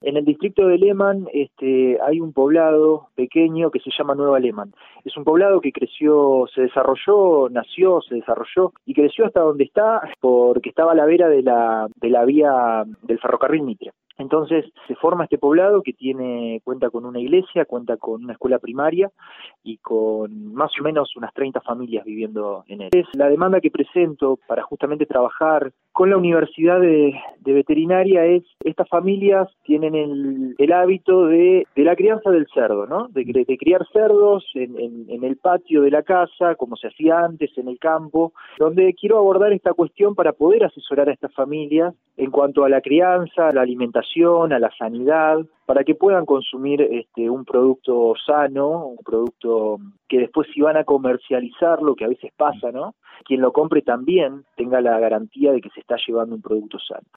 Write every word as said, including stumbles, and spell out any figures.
En el distrito de Lehmann este, hay un poblado pequeño que se llama Nueva Lehmann. Es un poblado que creció, se desarrolló, nació, se desarrolló y creció hasta donde está porque estaba a la vera de la, de la vía del ferrocarril Mitre. Entonces se forma este poblado que tiene cuenta con una iglesia, cuenta con una escuela primaria y con más o menos unas treinta familias viviendo en él. Es la demanda que presento para justamente trabajar con la Universidad de, de Veterinaria es, estas familias tienen el, el hábito de, de la crianza del cerdo, ¿no? De, de criar cerdos en, en, en el patio de la casa, como se hacía antes en el campo, donde quiero abordar esta cuestión para poder asesorar a estas familias en cuanto a la crianza, a la alimentación, a la sanidad, para que puedan consumir este, un producto sano, un producto que después si van a comercializarlo, que a veces pasa, ¿no? Quien lo compre también tenga la garantía de que se está llevando un producto sano.